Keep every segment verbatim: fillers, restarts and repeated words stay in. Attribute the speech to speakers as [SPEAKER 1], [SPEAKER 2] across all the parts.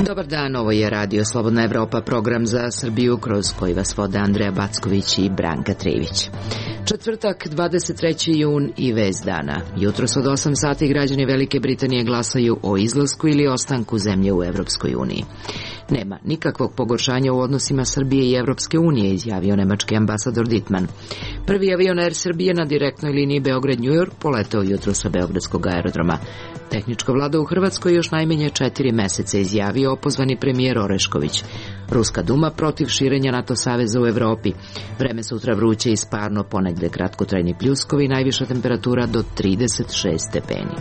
[SPEAKER 1] Dobar dan, ovo je Radio Slobodna Evropa, program za Srbiju kroz koji vas vode Andreja Backović i Branka Trivić. Četvrtak, dvadeset treći jun i vest dana. Jutros od osam sati građani Velike Britanije glasaju o izlasku ili ostanku zemlje u Evropskoj uniji. Nema nikakvog pogoršanja u odnosima Srbije i Evropske unije, izjavio nemački ambasador Dittmann. Prvi avion Air Srbije na direktnoj liniji Beograd-New York poletao jutro sa beogradskog aerodroma. Tehnička vlada u Hrvatskoj još najmanje četiri meseca, izjavio opozvani premijer Orešković. Ruska duma protiv širenja NATO saveza u Evropi. Vreme sutra vruće i sparno, ponegde kratkotrajni pljuskovi, najviša temperatura do trideset šest stepeni.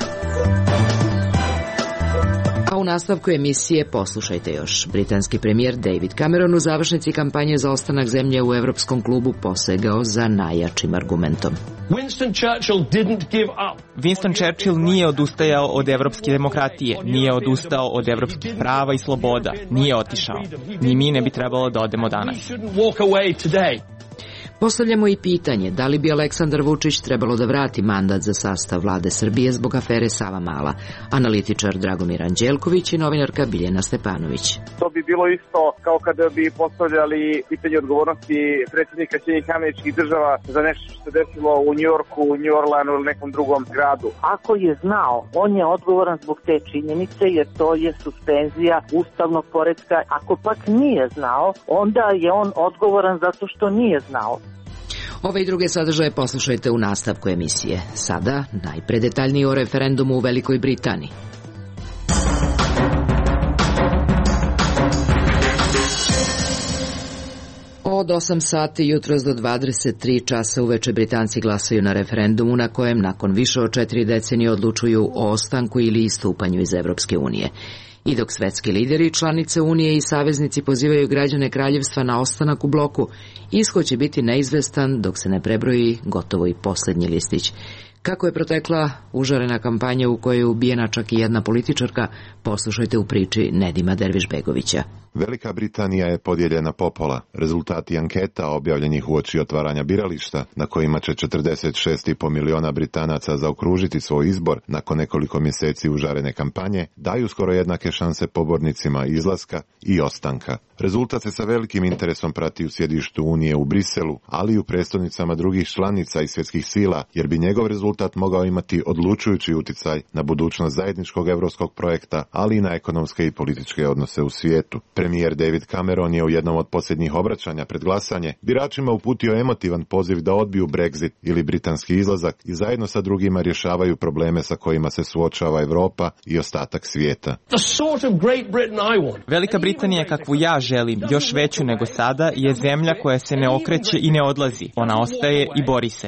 [SPEAKER 1] A u nastavku emisije poslušajte još. Britanski premijer David Cameron u završnici kampanje za ostanak zemlje u Evropskom klubu posegao za najjačim argumentom.
[SPEAKER 2] Winston Churchill didn't give up.
[SPEAKER 3] Winston Churchill nije odustajao od evropske demokratije, nije odustao od evropskih prava i sloboda, nije otišao. Ni mi ne bi trebalo da odemo danas.
[SPEAKER 1] Postavljamo i pitanje da li bi Aleksandar Vučić trebalo da vrati mandat za sastav vlade Srbije zbog afere Savamala. Analitičar Dragomir Anđelković i novinarka Biljana Stepanović.
[SPEAKER 4] To bi bilo isto kao kada bi postavljali pitanje odgovornosti predsjednika Sjedinjenih Američkih Država za nešto što se desilo u Njujorku, New Orleanu ili nekom drugom gradu.
[SPEAKER 5] Ako je znao, on je odgovoran zbog te činjenice jer to je suspenzija ustavnog poretka. Ako pak nije znao, onda je on odgovoran zato što nije znao.
[SPEAKER 1] Ove i druge sadržaje poslušajte u nastavku emisije. Sada najpre detaljnije o referendumu u Velikoj Britaniji. Od osam sati jutros do dvadeset tri časa uveče Britanci glasaju na referendumu na kojem nakon više od četiri decenije odlučuju o ostanku ili istupanju iz Evropske unije. I dok svetski lideri, članice Unije i saveznici pozivaju građane kraljevstva na ostanak u bloku, ishod će biti neizvestan dok se ne prebroji gotovo i posljednji listić. Kako je protekla užarena kampanja u kojoj je ubijena čak i jedna političarka, poslušajte u priči Nedima Dervišbegovića.
[SPEAKER 6] Velika Britanija je podijeljena popola. Rezultati anketa objavljenih uoči otvaranja birališta, na kojima će četrdeset šest i po miliona Britanaca zaokružiti svoj izbor nakon nekoliko mjeseci užarene kampanje, daju skoro jednake šanse pobornicima izlaska i ostanka. Rezultat se sa velikim interesom prati u sjedištu Unije u Briselu, ali i u prestolnicama drugih članica i svjetskih sila, jer bi njegov rezultat mogao imati odlučujući utjecaj na budućnost zajedničkog evropskog projekta, ali i na ekonomske i političke odnose u svijetu. Premijer David Cameron je u jednom od posljednjih obraćanja pred glasanje biračima uputio emotivan poziv da odbiju Brexit ili britanski izlazak i zajedno sa drugima rješavaju probleme sa kojima se suočava Europa i ostatak svijeta.
[SPEAKER 3] Velika Britanija kakvu ja želim, još veću nego sada, je zemlja koja se ne okreće i ne odlazi. Ona ostaje i bori se.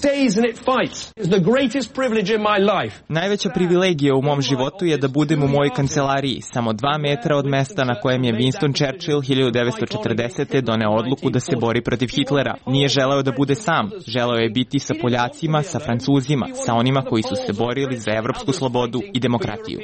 [SPEAKER 3] Najveća privilegija u mom životu je da budem u mojoj kancelariji, samo dva metra od mesta na kojem je Winston Churchill hiljadu devetsto četrdesete doneo odluku da se bori protiv Hitlera. Nije želeo da bude sam, želeo je biti sa Poljacima, sa Francuzima, sa onima koji su se borili za evropsku slobodu i demokratiju.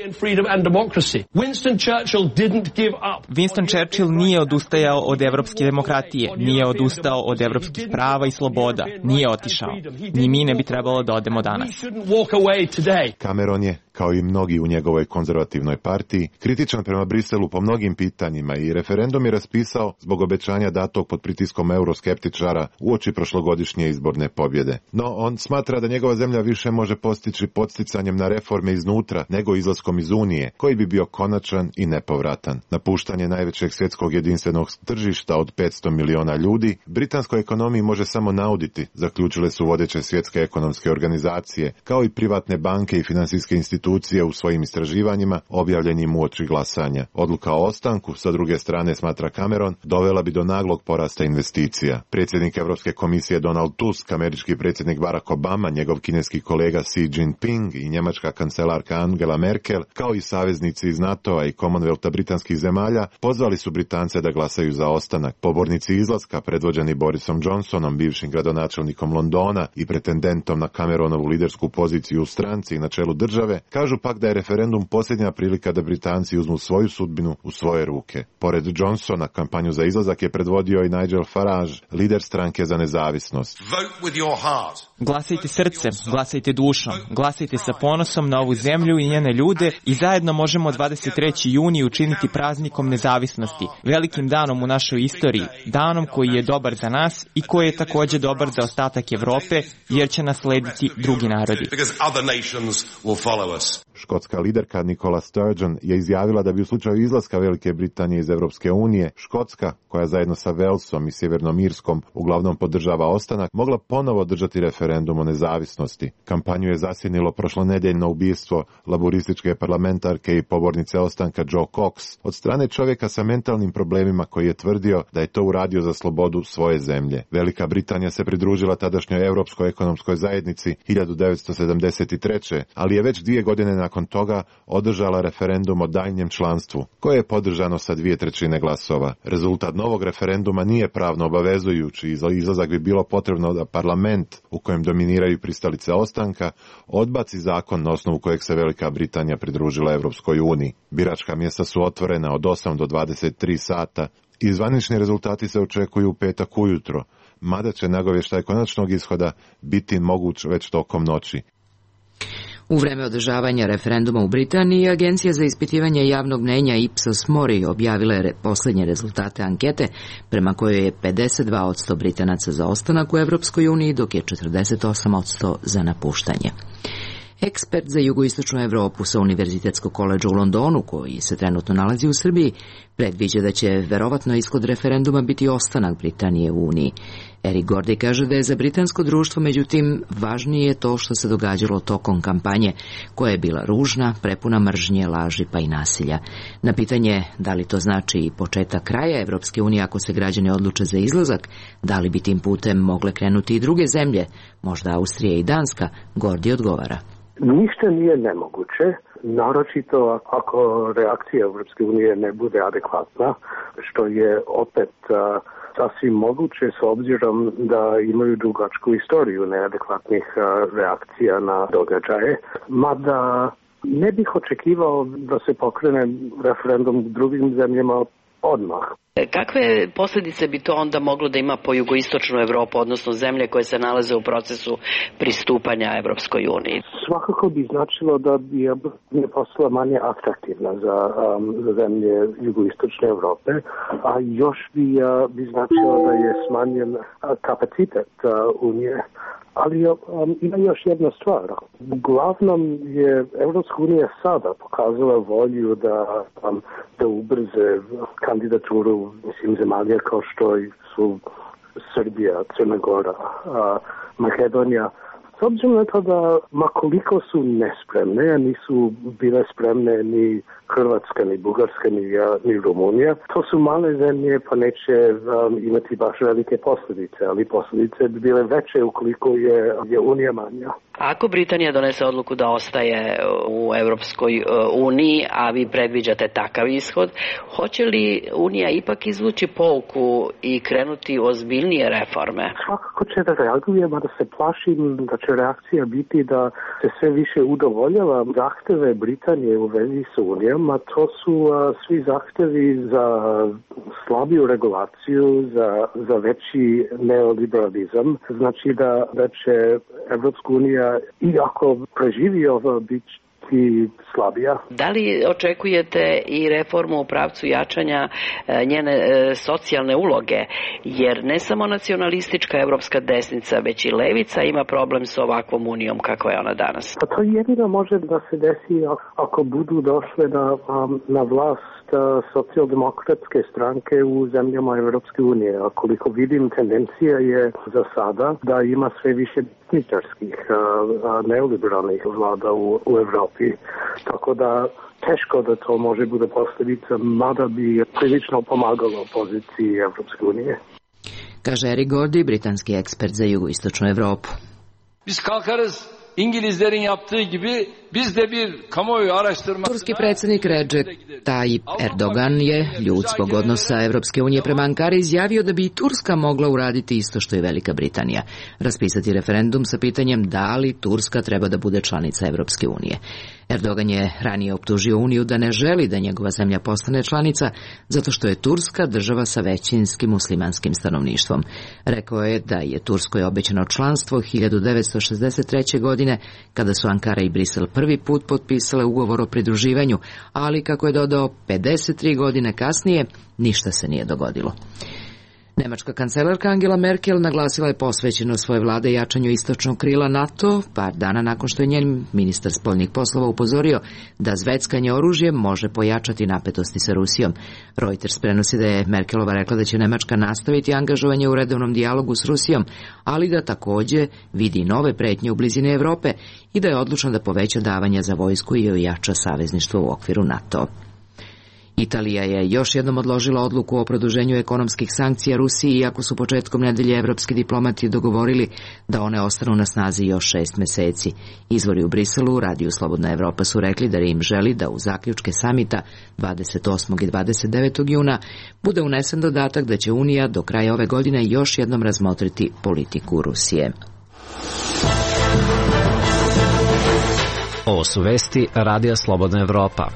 [SPEAKER 3] Winston Churchill nije odustajao od evropske demokratije, nije odustao od evropskih prava i sloboda, nije otišao. Ni mi ne bi trebalo da odemo danas.
[SPEAKER 6] Cameron je, kao i mnogi u njegovoj konzervativnoj partiji, kritičan prema Briselu po mnogim pitanjima i referendum je raspisao zbog obećanja datog pod pritiskom euroskeptičara uoči prošlogodišnje izborne pobjede. No, on smatra da njegova zemlja više može postići podsticanjem na reforme iznutra nego izlaskom iz Unije, koji bi bio konačan i nepovratan. Napuštanje najvećeg svjetskog jedinstvenog tržišta od petsto miliona ljudi britanskoj ekonomiji može samo nauditi, zaključile su vodeće svjetske ekonomske organizacije, kao i privatne banke i finansijske institucije u svojim istraživanjima objavljenim uoči glasanja. Odluka o ostanku, sa druge strane, smatra Cameron, dovela bi do naglog porasta investicija. Predsjednik Europske komisije Donald Tusk, američki predsjednik Barack Obama, njegov kineski kolega Xi Jinping i njemačka kancelarka Angela Merkel, kao i saveznici iz NATO-a i Commonwealtha britanskih zemalja, pozvali su Britance da glasaju za ostanak. Pobornici izlaska, predvođeni Borisom Johnsonom, bivšim gradonačelnikom Londona i pretendentom na Cameronovu lidersku poziciju u stranci i na čelu države, Kažu pak da je referendum posljednja prilika da Britanci uzmu svoju sudbinu u svoje ruke. Pored Johnsona, kampanju za izlazak je predvodio i Nigel Farage, lider stranke za nezavisnost.
[SPEAKER 3] Glasajte srcem, glasajte dušom, glasajte sa ponosom na ovu zemlju i njene ljude i zajedno možemo dvadeset trećeg juna učiniti praznikom nezavisnosti, velikim danom u našoj istoriji, danom koji je dobar za nas i koji je također dobar za ostatak Evrope, jer će naslediti drugi narodi.
[SPEAKER 6] Škotska liderka Nicola Sturgeon je izjavila da bi u slučaju izlaska Velike Britanije iz Europske unije, Škotska, koja zajedno sa Walesom i Sjevernom Irskom uglavnom podržava ostanak, mogla ponovo držati referendum o nezavisnosti. Kampanju je zasjenilo prošlonedeljno ubistvo laborističke parlamentarke i pobornice ostanka Joe Cox od strane čovjeka sa mentalnim problemima koji je tvrdio da je to uradio za slobodu svoje zemlje. Velika Britanija se pridružila tadašnjoj Europskoj ekonomskoj zajednici hiljadu devetsto sedamdeset treće ali je već dvije godine nakon toga održala referendum o daljnjem članstvu, koje je podržano sa dvije trećine glasova. Rezultat novog referenduma nije pravno obavezujući i za izlazak bi bilo potrebno da parlament, u kojem dominiraju pristalice ostanka, odbaci zakon na osnovu kojeg se Velika Britanija pridružila Europskoj uniji. Biračka mjesta su otvorena od osam do dvadeset tri sata i zvanični rezultati se očekuju u petak ujutro, mada će nagovještaj konačnog ishoda biti moguć već tokom noći.
[SPEAKER 1] U vreme održavanja referenduma u Britaniji, Agencija za ispitivanje javnog mnenja Ipsos Mori objavila je posljednje rezultate ankete, prema kojoj je pedeset dva posto Britanaca za ostanak u Evropskoj uniji, dok je četrdeset osam posto za napuštanje. Ekspert za jugoistočnu Evropu sa Univerzitetskog koledža u Londonu, koji se trenutno nalazi u Srbiji, predviđa da će verovatno ishod referenduma biti ostanak Britanije u Uniji. Eric Gordy kaže da je za britansko društvo, međutim, važnije to što se događalo tokom kampanje, koja je bila ružna, prepuna mržnje, laži pa i nasilja. Na pitanje da li to znači i početak kraja Evropske unije ako se građani odluče za izlazak, da li bi tim putem mogle krenuti i druge zemlje, možda Austrija i Danska, Gordy odgovara.
[SPEAKER 7] Ništa nije nemoguće, naročito ako reakcija Evropske unije ne bude adekvatna, što je opet uh, sasvim moguće s obzirom da imaju dugačku istoriju neadekvatnih uh, reakcija na događaje. Mada ne bih očekivao da se pokrene referendum u drugim zemljama odmah.
[SPEAKER 8] Kakve posljedice bi to onda moglo da ima po jugoistočnu Evropu, odnosno zemlje koje se nalaze u procesu pristupanja Evropskoj uniji?
[SPEAKER 7] Svakako bi značilo da bi je postala manje atraktivna za, um, za zemlje jugoistočne Evrope, a još bi, uh, bi značilo da je smanjen uh, kapacitet uh, Unije. Ali um, ima još jedna stvar. Uglavnom je Evropska unija sada pokazala volju da, um, da ubrze kandidaturu mislim, zemalja kao što su Srbija, Crna Gora, uh, Makedonija. S obzirom na to da makoliko su nespremne, a nisu bile spremne ni Hrvatska, ni Bugarska, ni, ni Rumunija, to su male zemlje pa neće um, imati baš velike posljedice, ali posljedice bi bile veće ukoliko je, je Unija manja.
[SPEAKER 8] Ako Britanija donese odluku da ostaje u Evropskoj uniji, a vi predviđate takav ishod, hoće li Unija ipak izvući pouku i krenuti ozbiljnije reforme?
[SPEAKER 7] Svakako će da reaguje, mada se plašim da će reakcija biti da se sve više udovoljava zahteve Britanije u vezi sa Unijom, a to su a, svi zahtevi za slabiju regulaciju, za, za veći neoliberalizam. Znači da, da će Evropska unija i ako preživi ovo biti slabija.
[SPEAKER 8] Da li očekujete i reformu u pravcu jačanja njene socijalne uloge? Jer ne samo nacionalistička evropska desnica, već i levica ima problem s ovakvom unijom kako je ona danas.
[SPEAKER 7] Pa to jedino može da se desi ako budu došle na, na vlast socijaldemokratske stranke u zemljama Evropske unije. A koliko vidim, tendencija je za sada da ima sve više desničarskih neoliberalnih vlada u, u Evropi. Tako da teško da to može bude posljedica, mada bi prilično pomagalo poziciji Evropske unije.
[SPEAKER 1] Kaže Eric Gordy, britanski ekspert za jugoistočnu Evropu.
[SPEAKER 2] Biz kalkarız İngilizlerin yaptığı gibi
[SPEAKER 1] Turski predsjednik Recep Tayyip Erdogan je ljud zbog odnosa Evropske unije prema Ankari izjavio da bi i Turska mogla uraditi isto što i Velika Britanija, raspisati referendum sa pitanjem da li Turska treba da bude članica Evropske unije. Erdogan je ranije optužio Uniju da ne želi da njegova zemlja postane članica zato što je Turska država sa većinskim muslimanskim stanovništvom. Rekao je da je Turskoj obećano članstvo hiljadu devetsto šezdeset treće. godine kada su Ankara i Brisel prvi put potpisale ugovor o pridruživanju, ali kako je dodao pedeset tri godine kasnije, ništa se nije dogodilo. Nemačka kancelarka Angela Merkel naglasila je posvećenost svoje vlade jačanju istočnog krila NATO, par dana nakon što je njen ministar spoljnih poslova upozorio da zveckanje oružje može pojačati napetosti sa Rusijom. Reuters prenosi da je Merkelova rekla da će Nemačka nastaviti angažovanje u redovnom dijalogu s Rusijom, ali da takođe vidi nove pretnje u blizini Evrope i da je odlučna da poveća davanja za vojsku i ojača savezništvo u okviru NATO. Italija je još jednom odložila odluku o produženju ekonomskih sankcija Rusiji, iako su početkom nedelje evropski diplomati dogovorili da one ostanu na snazi još šest meseci. Izvori u Briselu, radiju Slobodna Evropa, su rekli da Rim želi da u zaključke samita dvadeset osmog i dvadeset devetog juna bude unesen dodatak da će Unija do kraja ove godine još jednom razmotriti politiku Rusije.
[SPEAKER 9] Ovo su vesti Radija Slobodna Evropa.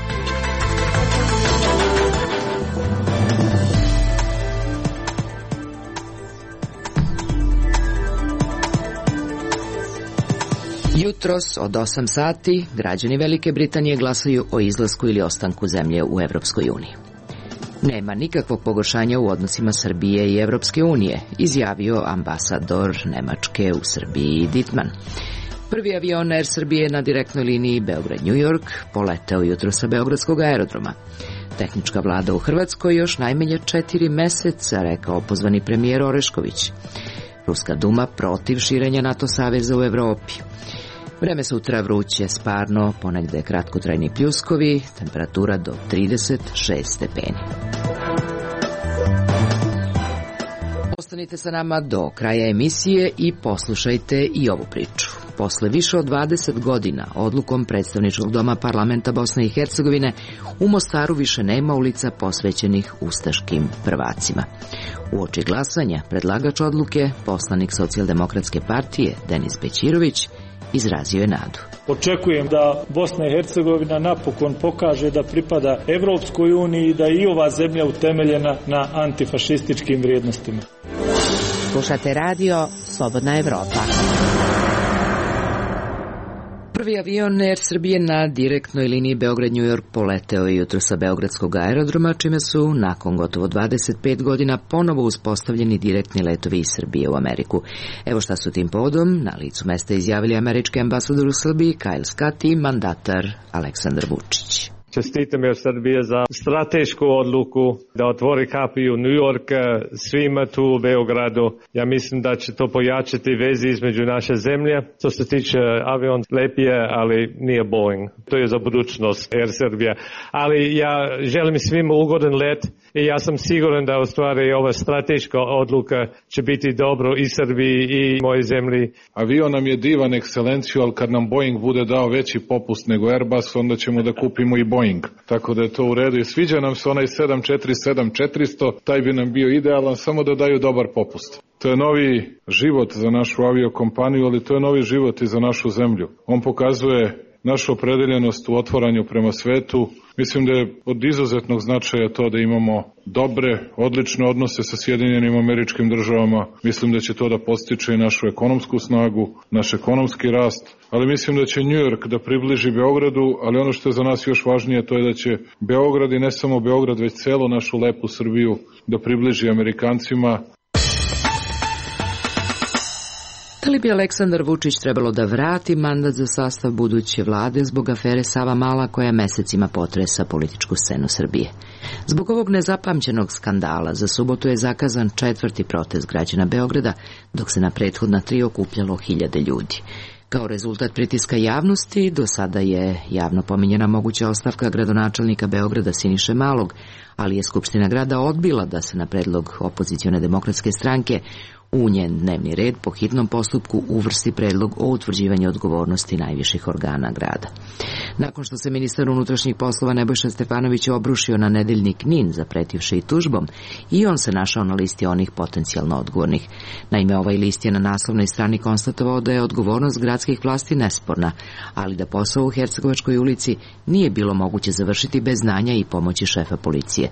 [SPEAKER 1] Jutros od osam sati građani Velike Britanije glasaju o izlasku ili ostanku zemlje u Evropskoj uniji. Nema nikakvog pogoršanja u odnosima Srbije i Evropske unije, izjavio ambasador Nemačke u Srbiji Dittmann. Prvi avion Air Srbije na direktnoj liniji Beograd-New York poleteo jutro sa Beogradskog aerodroma. Tehnička vlada u Hrvatskoj još najmanje četiri meseca, rekao pozvani premijer Orešković. Ruska duma protiv širenja NATO saveza u Evropi. Vreme sutra vruće, sparno, ponegde kratkotrajni pljuskovi, temperatura do trideset šest stepeni. Ostanite sa nama do kraja emisije i poslušajte i ovu priču. Posle više od dvadeset godina odlukom predstavničkog doma parlamenta Bosne i Hercegovine u Mostaru više nema ulica posvećenih ustaškim prvacima. Uoči glasanja predlagač odluke, poslanik Socijaldemokratske partije Denis Bećirović, izrazio je nadu.
[SPEAKER 10] Očekujem da Bosna i Hercegovina napokon pokaže da pripada Evropskoj uniji i da je i ova zemlja utemeljena na antifašističkim vrijednostima.
[SPEAKER 11] Slušate radio Slobodna Evropa.
[SPEAKER 1] Prvi avion Air Srbije na direktnoj liniji Beograd-New York poleteo je jutro sa Beogradskog aerodroma, čime su nakon gotovo dvadeset pet godina ponovo uspostavljeni direktni letovi iz Srbije u Ameriku. Evo šta su tim povodom na licu mesta izjavili američki ambasador u Srbiji Kyle Scott i mandatar Aleksandar Vučić.
[SPEAKER 12] Čestitam još Srbije za stratešku odluku da otvori kapiju New York svima tu u Beogradu. Ja mislim da će to pojačati vezi između naše zemlje. Što se tiče avion, lep je, ali nije Boeing. To je za budućnost Air Srbija. Ali ja želim svima ugodan let i ja sam siguran da u stvari ova strateška odluka će biti dobro i Srbiji i moje zemlji.
[SPEAKER 13] Avion nam je divan, ekscelenciju, ali kad nam Boeing bude dao veći popust nego Airbus, onda ćemo da kupimo i Boeing. Tako da je to u redu i sviđa nam se onaj sedam četiri sedam četiristo, taj bi nam bio idealan, samo da daju dobar popust. To je novi život za našu aviokompaniju, ali to je novi život i za našu zemlju. On pokazuje našu opredeljenost u otvaranju prema svetu. Mislim da je od izuzetnog značaja to da imamo dobre, odlične odnose sa Sjedinjenim Američkim Državama. Mislim da će to da postiče i našu ekonomsku snagu, naš ekonomski rast, ali mislim da će New York da približi Beogradu, ali ono što je za nas još važnije to je da će Beograd i ne samo Beograd, već celu našu lepu Srbiju da približi Amerikancima.
[SPEAKER 1] Da li bi Aleksandar Vučić trebalo da vrati mandat za sastav buduće vlade zbog afere Savamala koja mesecima potresa političku scenu Srbije? Zbog ovog nezapamćenog skandala za subotu je zakazan četvrti protest građana Beograda, dok se na prethodna tri okupljalo hiljade ljudi. Kao rezultat pritiska javnosti, do sada je javno pominjena moguća ostavka gradonačelnika Beograda Siniše Malog, ali je Skupština grada odbila da se na predlog opozicione demokratske stranke u njen dnevni red po hitnom postupku uvrsti predlog o utvrđivanju odgovornosti najviših organa grada. Nakon što se ministar unutrašnjih poslova Nebojša Stefanović obrušio na nedeljnik Nin zapretivši i tužbom, i on se našao na listi onih potencijalno odgovornih. Naime, ovaj list je na naslovnoj strani konstatovao da je odgovornost gradskih vlasti nesporna, ali da posao u Hercegovačkoj ulici nije bilo moguće završiti bez znanja i pomoći šefa policije.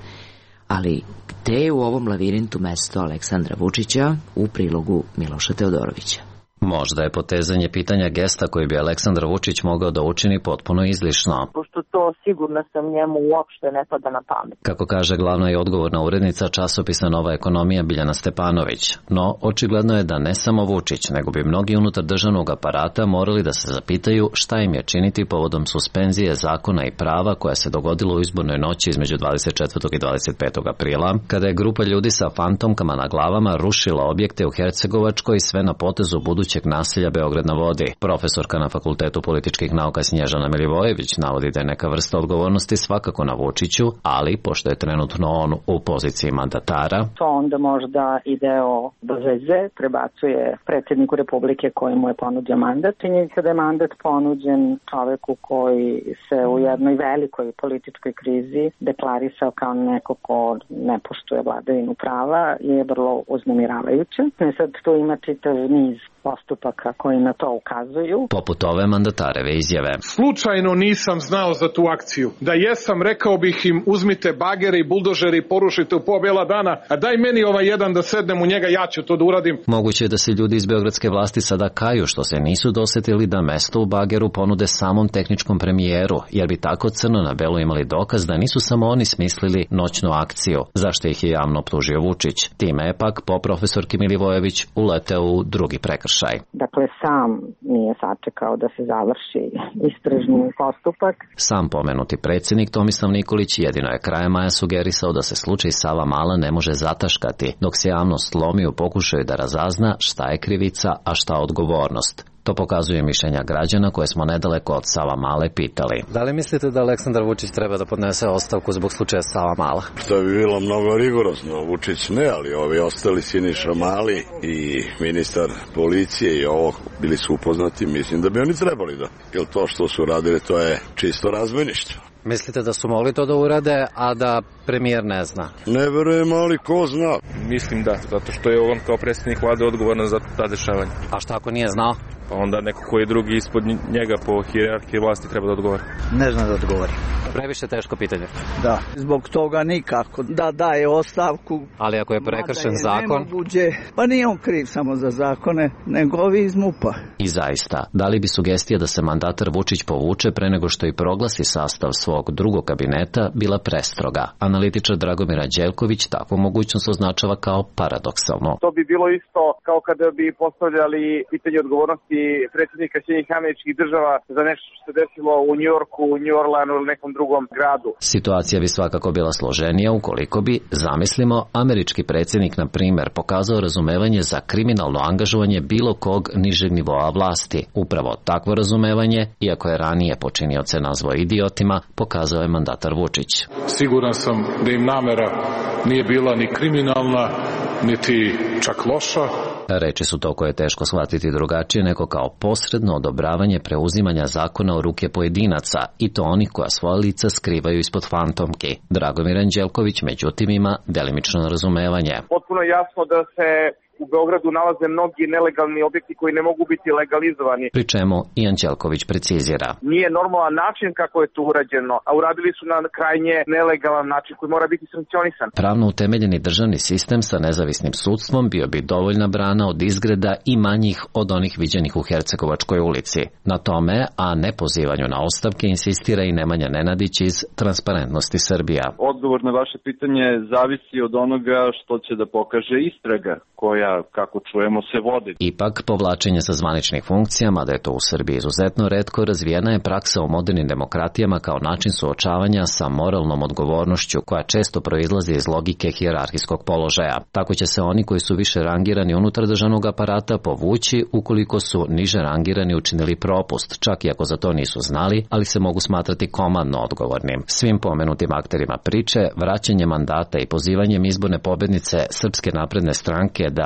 [SPEAKER 1] Ali gde je u ovom lavirintu mesto Aleksandra Vučića, u prilogu Miloša Teodorovića?
[SPEAKER 9] Možda je potezanje pitanja gesta koji bi Aleksandar Vučić mogao da učini potpuno izlišno.
[SPEAKER 5] Pošto to sigurno sam njemu uopšte ne pada na pamet.
[SPEAKER 9] Kako kaže glavna i odgovorna urednica časopisa Nova ekonomija Biljana Stepanović. No, očigledno je da ne samo Vučić, nego bi mnogi unutar državnog aparata morali da se zapitaju šta im je činiti povodom suspenzije zakona i prava koja se dogodila u izbornoj noći između dvadeset četvrtog i dvadeset petog aprila, kada je grupa ljudi sa fantomkama na glavama rušila objekte u Hercegovačkoj, sve na potezu budućeg nasilja Beograd na vodi. Profesorka na Fakultetu političkih nauka Snježana Milivojević navodi da je neka vrsta odgovornosti svakako na Vučiću, ali pošto je trenutno on u poziciji mandatara,
[SPEAKER 5] to onda možda ideo do veze prebacuje predsjedniku Republike koji mu je ponudio mandat. Činjenica da je mandat ponuđen čoveku koji se u jednoj velikoj političkoj krizi deklarisao kao neko ko ne poštuje vladavinu prava je vrlo uznemiravajuće. Ne sad tu ima čitav niz postupaka koji na to ukazuju.
[SPEAKER 9] Poput ove mandatareve izjave.
[SPEAKER 13] Slučajno nisam znao za tu akciju. Da jesam, rekao bih im uzmite bagere i buldožeri i porušite u po bela dana, a daj meni ovaj jedan da sednem u njega, ja ću to da uradim.
[SPEAKER 9] Moguće je da se ljudi iz beogradske vlasti sada kaju što se nisu dosetili da mesto u bageru ponude samom tehničkom premijeru, jer bi tako crno na belo imali dokaz da nisu samo oni smislili noćnu akciju, zašto ih je javno optužio Vučić. Time je pak po profesorki Milivojević uleteo u drugi prekršaj.
[SPEAKER 5] Dakle, sam nije sačekao da se završi istražni postupak.
[SPEAKER 9] Sam pomenuti predsjednik Tomislav Nikolić jedino je krajem maja sugerisao da se slučaj Savamala ne može zataškati, dok se javnost lomi u pokušaju da razazna šta je krivica, a šta odgovornost. To pokazuje mišljenja građana koje smo nedaleko od Savamale pitali.
[SPEAKER 14] Da li mislite da Aleksandar Vučić treba da podnese ostavku zbog slučaja Savamala?
[SPEAKER 15] To bi bilo mnogo rigorozno. Vučić ne, ali ovi ostali Siniša Mali i ministar policije i ovo bili su upoznati. Mislim da bi oni trebali da. Jer to što su radili, to je čisto razbojništvo.
[SPEAKER 14] Mislite da su mogli to da urade, a da premijer ne zna?
[SPEAKER 15] Ne verujem, ali ko zna?
[SPEAKER 16] Mislim da, zato što je on kao predsjednik vlade odgovoran za ta dešavanja.
[SPEAKER 14] A šta ako nije znao?
[SPEAKER 16] Pa onda neko koji je drugi ispod njega po hijerarhiji vlasti treba da odgovori.
[SPEAKER 17] Ne zna da odgovori.
[SPEAKER 14] Previše teško pitanje.
[SPEAKER 17] Da, zbog toga nikako da daje ostavku.
[SPEAKER 14] Ali ako je prekršen zakon?
[SPEAKER 17] Nemoguće. Pa nije on kriv samo za zakone, nego ovi iz MUP-a.
[SPEAKER 9] I zaista, da li bi sugestija da se mandatar Vučić povuče pre nego što i proglasi sastav svog drugog kabineta bila prestroga? Analitičar Dragomir Anđelković takvu mogućnost označava kao paradoksalno.
[SPEAKER 4] To bi bilo isto kao kada bi postavljali pitanje odgovornosti predsjednika Sjedinjenih Američkih Država za nešto što se desilo u Njujorku, u New Orleanu ili nekom drugom gradu.
[SPEAKER 9] Situacija bi svakako bila složenija ukoliko bi, zamislimo, američki predsjednik, na primjer, pokazao razumevanje za kriminalno angažovanje bilo kog nižeg nivoa vlasti. Upravo takvo razumevanje, iako je ranije počinioce nazvao idiotima, pokazao je mandatar Vučić.
[SPEAKER 13] Siguran sam da im namera nije bila ni kriminalna, niti čak loša.
[SPEAKER 9] Reči su to koje je teško shvatiti drugačije nego kao posredno odobravanje preuzimanja zakona u ruke pojedinaca, i to onih koja svoja lica skrivaju ispod fantomki. Dragomir Anđelković međutim ima delimično razumevanje.
[SPEAKER 4] Potpuno jasno da se u Beogradu nalaze mnogi nelegalni objekti koji ne mogu biti legalizovani.
[SPEAKER 9] Pri čemu i Anđelković precizira.
[SPEAKER 4] Nije normalan način kako je to urađeno, a uradili su na krajnje nelegalan način koji mora biti sankcionisan.
[SPEAKER 9] Pravno utemeljeni državni sistem sa nezavisnim sudstvom bio bi dovoljna brana od izgreda i manjih od onih viđenih u Hercegovačkoj ulici. Na tome, a ne pozivanju na ostavke, insistira i Nemanja Nenadić iz Transparentnosti Srbija.
[SPEAKER 18] Odgovor na vaše pitanje zavisi od onoga što će da pokaže istraga koja, kako čujemo, se vodi.
[SPEAKER 9] Ipak, povlačenje sa zvaničnih funkcija, mada je to u Srbiji izuzetno retko, razvijena je praksa u modernim demokratijama kao način suočavanja sa moralnom odgovornošću koja često proizlazi iz logike hijerarhijskog položaja. Tako će se oni koji su više rangirani unutar državnog aparata povući ukoliko su niže rangirani učinili propust, čak i ako za to nisu znali, ali se mogu smatrati komandno odgovornim. Svim pomenutim akterima priče, vraćanje mandata i pozivanjem izborne pobednice Srpske napredne stranke da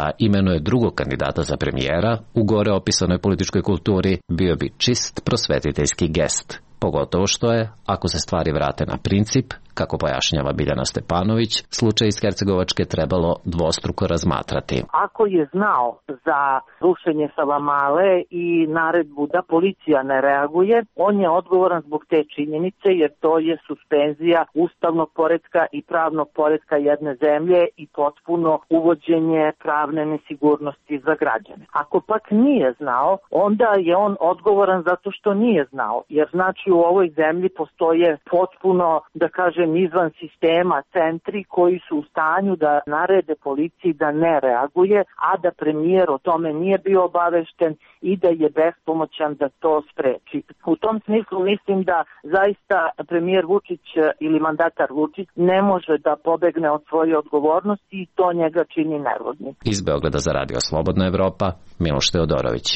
[SPEAKER 9] da imenuje drugog kandidata za premijera u gore opisanoj političkoj kulturi bio bi čist prosvetiteljski gest. Pogotovo što je, ako se stvari vrate na princip, kako pojašnjava Biljana Stepanović, slučaj iz Hercegovačke trebalo dvostruko razmatrati.
[SPEAKER 19] Ako je znao za rušenje Savamale i naredbu da policija ne reaguje, on je odgovoran zbog te činjenice, jer to je suspenzija ustavnog poretka i pravnog poretka jedne zemlje i potpuno uvođenje pravne nesigurnosti za građane. Ako pak nije znao, onda je on odgovoran zato što nije znao, jer znači u ovoj zemlji postoje potpuno, da kažem, izvan sistema centri koji su u stanju da narede policiji da ne reaguje, a da premijer o tome nije bio obavešten i da je bespomoćan da to spreči. U tom smislu mislim da zaista premijer Vučić ili mandatar Vučić ne može da pobegne od svoje odgovornosti i to njega čini nervoznim.
[SPEAKER 9] Iz Beograda za Radio Slobodna Evropa, Miloš Teodorović.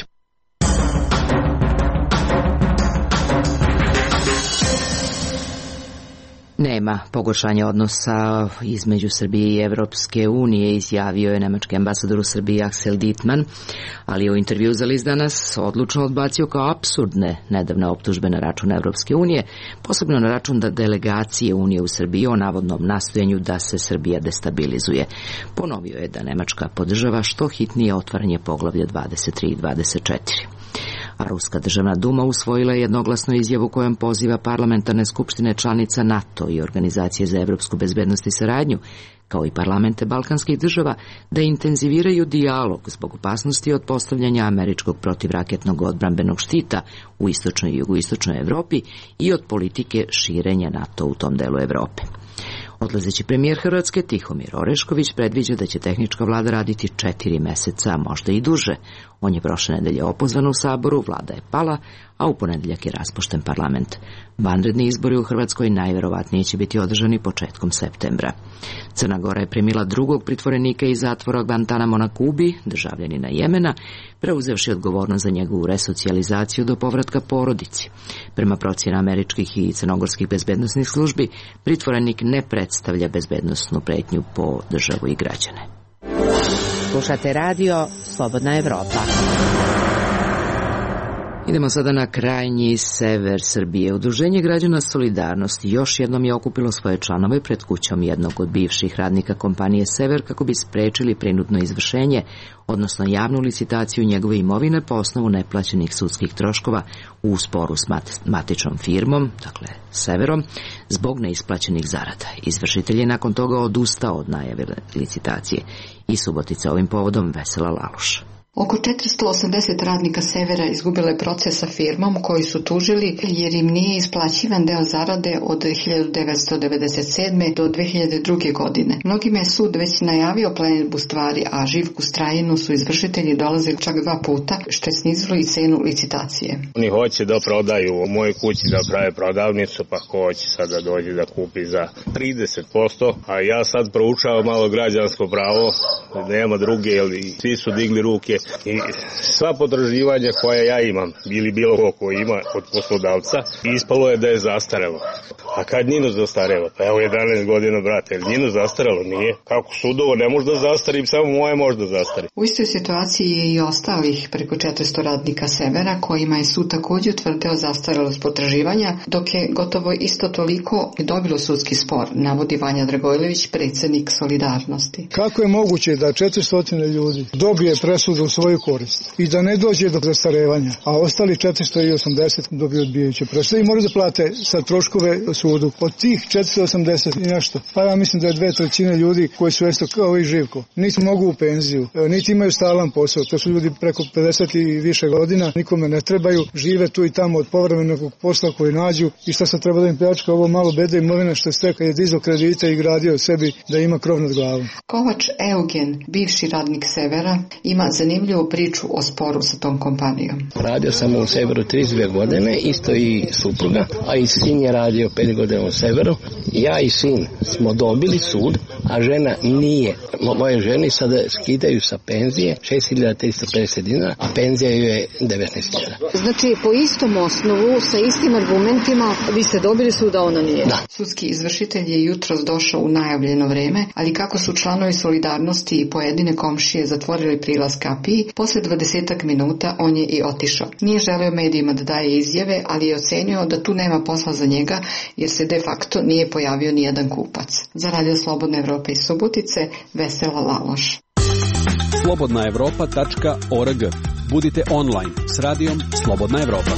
[SPEAKER 1] Nema pogoršanja odnosa između Srbije i Evropske unije, izjavio je nemački ambasador u Srbiji Axel Dittmann, ali je u intervju za list Danas odlučno odbacio kao apsurdne nedavne optužbe na račun Evropske unije, posebno na račun da delegacije Unije u Srbiji o navodnom nastojanju da se Srbija destabilizuje. Ponovio je da Nemačka podržava što hitnije otvaranje poglavlja dvadeset tri i dvadeset četiri. A Ruska državna duma usvojila je jednoglasnu izjavu kojom poziva parlamentarne skupštine članica NATO i Organizacije za evropsku bezbednost i saradnju, kao i parlamente balkanskih država, da intenziviraju dijalog zbog opasnosti od postavljanja američkog protivraketnog odbrambenog štita u istočnoj i jugoistočnoj Evropi i od politike širenja NATO u tom delu Evrope. Odlazeći premijer Hrvatske Tihomir Orešković predviđa da će tehnička vlada raditi četiri meseca, a možda i duže. On je prošle nedelje opozvan u Saboru, vlada je pala, a u ponedeljak je raspušten parlament. Vanredni izbori u Hrvatskoj najverovatnije će biti održani početkom septembra. Crna Gora je primila drugog pritvorenika iz zatvora Guantanamo na Kubi, državljanina Jemena, preuzevši odgovornost za njegovu resocijalizaciju do povratka porodici. Prema procjeni američkih i crnogorskih bezbednosnih službi, pritvorenik ne predstavlja bezbednosnu pretnju po državu i građane.
[SPEAKER 11] Slušate radio Slobodna Evropa.
[SPEAKER 1] Idemo sada na krajnji sever Srbije. Udruženje građana Solidarnosti još jednom je okupilo svoje članove pred kućom jednog od bivših radnika kompanije Sever kako bi sprečili prinudno izvršenje, odnosno javnu licitaciju njegove imovine po osnovu neplaćenih sudskih troškova u sporu s matičnom firmom, dakle Severom, zbog neisplaćenih zarada. Izvršitelj je nakon toga odustao od najave licitacije. I Subotica ovim povodom Vesela Laloš.
[SPEAKER 20] Oko četiristo osamdeset radnika Severa izgubilo je proces sa firmom koji su tužili jer im nije isplaćivan deo zarade od hiljadu devetsto devedeset sedme. do dve hiljade druge. godine. Mnogima je sud već najavio plenidbu stvari, a Živku Strajinu su izvršitelji dolazili čak dva puta, što je snizilo i cenu licitacije.
[SPEAKER 21] Oni hoće da prodaju u mojoj kući, da prave prodavnicu, pa hoće sad da dođe da kupi za trideset posto, a ja sad proučavam malo građansko pravo, nema druge, jer svi su digli ruke. I sva potraživanja koja ja imam, ili bilo ko ko ima od poslodavca, ispalo je da je zastarelo. A kad njino zastarelo? Pa evo jedanaest godina, brate, ili njino zastarelo? Nije. Kako sudovo ne može da zastari, samo moje može da zastari.
[SPEAKER 20] U istoj situaciji je i ostalih preko četiristo radnika Severa, kojima je sud također utvrdio zastarelost potraživanja, dok je gotovo isto toliko dobilo sudski spor, navodi Vanja Dragojlević, predsjednik Solidarnosti.
[SPEAKER 22] Kako je moguće da četiristo ljudi dobije presudu u svoju korist i da ne dođe do zastarevanja, a ostali četiristo osamdeset dobiju odbijajuće presude i moraju da plate sa troškove sudu. Od tih četiristo osamdeset i nešto, pa ja mislim da je dve trećine ljudi koji su isto kao i Živko, niti mogu u penziju, niti imaju stalan posao, to su ljudi preko pedeset i više godina, nikome ne trebaju, žive tu i tamo od povremenog posla koji nađu i šta se treba da im pljačka ovo malo bede imovine što je stekao, je dizao kredite i gradio sebi da ima krov nad glavom.
[SPEAKER 20] Kovač Eugen, bivši radnik Severa, ima zanimljivu priču o sporu sa tom kompanijom.
[SPEAKER 23] Radio sam u Severu trideset dve godine, isto i supruga, a i sin je radio pet godina u Severu. Ja i sin smo dobili sud a žena nije. Moje ženi sada skidaju sa penzije šest hiljada tristo pedeset dinara, a penzija ju je devetnaest hiljada.
[SPEAKER 20] Znači, po istom osnovu, sa istim argumentima, vi ste dobili sud, a ona nije.
[SPEAKER 23] Da.
[SPEAKER 20] Sudski izvršitelj je jutros došao u najavljeno vreme, ali kako su članovi Solidarnosti i pojedine komšije zatvorili prilaz kapiji, posle dvadesetak minuta on je i otišao. Nije želeo medijima da daje izjave, ali je ocenio da tu nema posla za njega, jer se de facto nije pojavio ni jedan kupac. Za Radio Slobodna Evropa iz Subotice, Vesela Laloš.
[SPEAKER 3] slobodna evropa tačka org. Budite online s radijom Slobodna Evropa.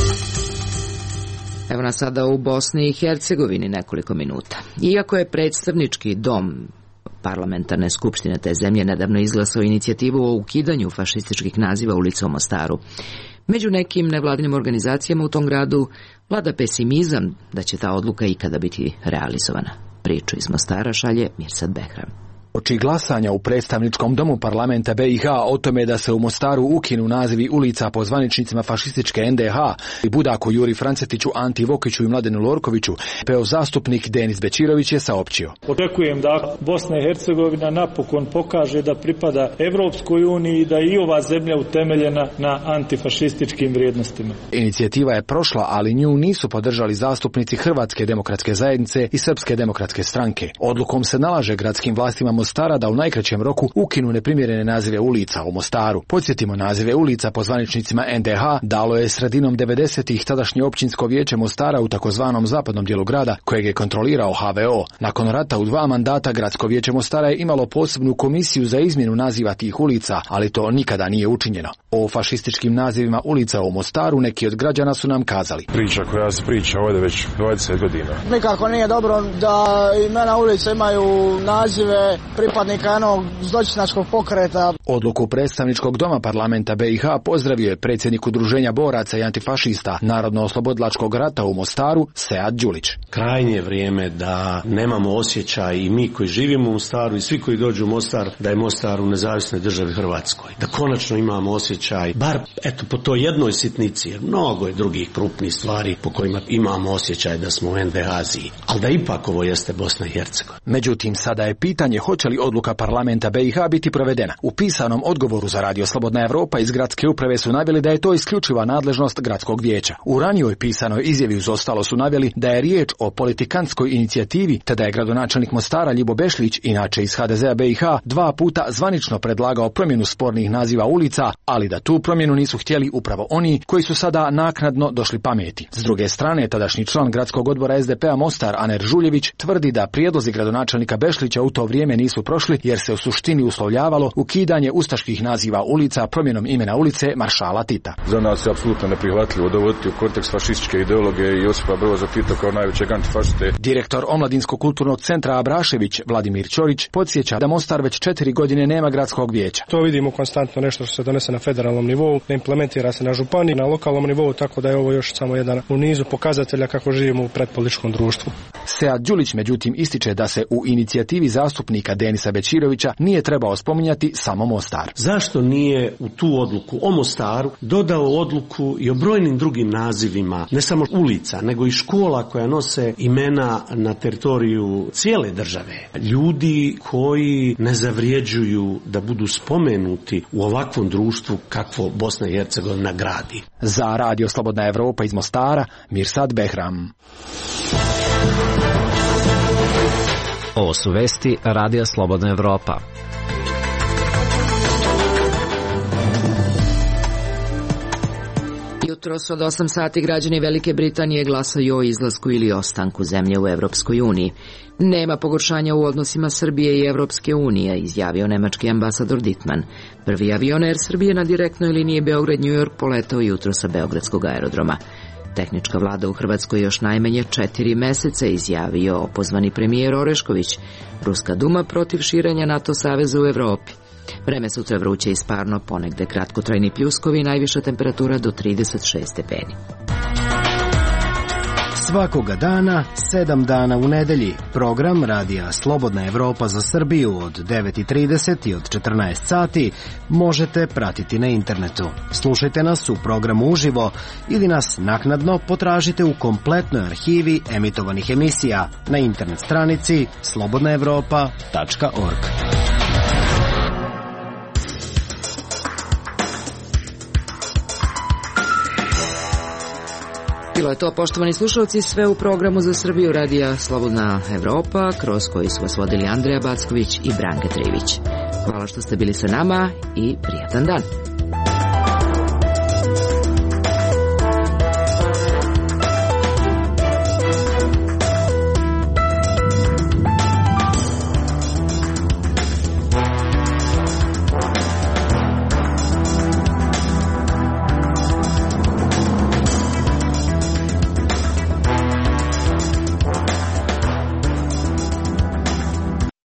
[SPEAKER 1] Evo nas sada u Bosni i Hercegovini nekoliko minuta. Iako je predstavnički dom parlamentarne skupštine te zemlje nedavno izglasao inicijativu o ukidanju fašističkih naziva ulica u Mostaru, među nekim nevladinim organizacijama u tom gradu vlada pesimizam da će ta odluka ikada biti realizovana. Priču iz Mostara šalje Mirsad Behram.
[SPEAKER 6] Oči glasanja u predstavničkom domu parlamenta B i H o tome da se u Mostaru ukinu nazivi ulica po zvaničnicima fašističke N D H i Budaku Juri Francetiću, Anti Vokiću i Mladenu Lorkoviću, peo zastupnik Denis Bećirović je saopćio.
[SPEAKER 10] Očekujem da Bosna i Hercegovina napokon pokaže da pripada Evropskoj uniji i da je i ova zemlja utemeljena na antifašističkim vrijednostima.
[SPEAKER 6] Inicijativa je prošla, ali nju nisu podržali zastupnici Hrvatske demokratske zajednice i Srpske demokratske stranke. Odlukom se nalaže gradskim vlastima Mostara da u najkraćem roku ukinu neprimjerene nazive ulica u Mostaru. Podsjetimo, nazive ulica po zvaničnicima N D H dalo je sredinom devedesetih tadašnje općinsko vijeće Mostara u takozvanom zapadnom dijelu grada, kojeg je kontrolirao H V O. Nakon rata u dva mandata gradsko vijeće Mostara je imalo posebnu komisiju za izmjenu naziva tih ulica, ali to nikada nije učinjeno. O fašističkim nazivima ulica u Mostaru neki od građana su nam kazali.
[SPEAKER 8] Priča koja se priča ovdje već dvadeset godina.
[SPEAKER 24] Nikako nije dobro da imena ulica imaju nazive pripadnika jednog zločinačkog pokreta.
[SPEAKER 6] Odluku predstavničkog doma parlamenta B i H pozdravio je predsjednik Udruženja boraca i antifašista Narodno-oslobodilačkog rata u Mostaru, Sead Đulić.
[SPEAKER 25] Krajnje je vrijeme da nemamo osjećaj, i mi koji živimo u Mostaru i svi koji dođu u Mostar, da je Mostar u nezavisnoj državi Hrvatskoj. Da konačno imamo osjećaj, bar eto po toj jednoj sitnici, jer mnogo je drugih krupnih stvari po kojima imamo osjećaj da smo u N D H-ziji, ali da ipak ovo jeste Bosna i Hercegovina.
[SPEAKER 6] Međutim, sada je pitanje hoće li odluka parlamenta B i H biti provedena. U pisanom odgovoru za Radio Slobodna Evropa iz gradske uprave su naveli da je to isključiva nadležnost gradskog vijeća. U ranijoj pisanoj izjavi uz ostalo su naveli da je riječ o politikantskoj inicijativi, te da je gradonačelnik Mostara Ljibo Bešlić, inače iz H D Z-a B i H, dva puta zvanično predlagao promjenu spornih naziva ulica, ali da tu promjenu nisu htjeli upravo oni koji su sada naknadno došli pameti. S druge strane, tadašnji član gradskog odbora S D P-a Mostar Aner Žuljević tvrdi da prijedlozi gradonačelnika Bešlića u to vrijeme nisu prošli jer se u suštini uslovljavalo ukidanje ustaških naziva ulica promjenom imena ulice Maršala Tita.
[SPEAKER 8] Za nas je apsolutno neprihvatljivo dovoditi u kontekst fašističke ideologije i Josipa Broza Tita kao najvećeg antifašiste.
[SPEAKER 6] Direktor Omladinsko-kulturnog centra Abrašević Vladimir Ćorić podsjeća da Mostar već četiri godine nema gradskog vijeća.
[SPEAKER 26] To vidimo konstantno, nešto što se donese na federalnom nivou, ne implementira se na županiji, na lokalnom nivou, tako da je ovo još samo jedan u nizu pokazatelja kako živimo u predpolitičkom društvu.
[SPEAKER 6] Sead Đulić međutim ističe da se u inicijativi zastupnika Denisa Bećirovića nije trebao spominjati samo Mostar.
[SPEAKER 25] Zašto nije u tu odluku o Mostaru dodao odluku i o brojnim drugim nazivima, ne samo ulica, nego i škola koja nose imena na teritoriju cijele države? Ljudi koji ne zavrijeđuju da budu spomenuti u ovakvom društvu kakvo Bosna i Hercegovina gradi.
[SPEAKER 6] Za Radio Slobodna Evropa iz Mostara, Mirsad Behram.
[SPEAKER 9] Ovo su vesti Radija Slobodna Evropa.
[SPEAKER 1] Jutros od osam sati građani Velike Britanije glasaju o izlasku ili ostanku zemlje u Evropskoj uniji. Nema pogoršanja u odnosima Srbije i Evropske unije, izjavio nemački ambasador Dittmann. Prvi avion Air Srbije na direktnoj liniji Beograd-New York poletao jutro sa beogradskog aerodroma. Tehnička vlada u Hrvatskoj još najmanje četiri meseca, izjavio opozvani premijer Orešković. Ruska duma protiv širenja NATO saveza u Evropi. Vreme sutra vruće i sparno, ponegde kratkotrajni pljuskovi i najviša temperatura do trideset šest stepeni.
[SPEAKER 2] Svakoga dana, sedam dana u nedelji, program Radija Slobodna Evropa za Srbiju od devet i trideset i od četrnaest sati možete pratiti na internetu. Slušajte nas u programu uživo ili nas naknadno potražite u kompletnoj arhivi emitovanih emisija na internet stranici slobodna evropa tačka org.
[SPEAKER 1] Bilo je to, poštovani slušalci, sve u programu za Srbiju Radija Slobodna Evropa, kroz koji su vas vodili Andreja Backović i Branka Trivić. Hvala što ste bili sa nama i prijatan dan.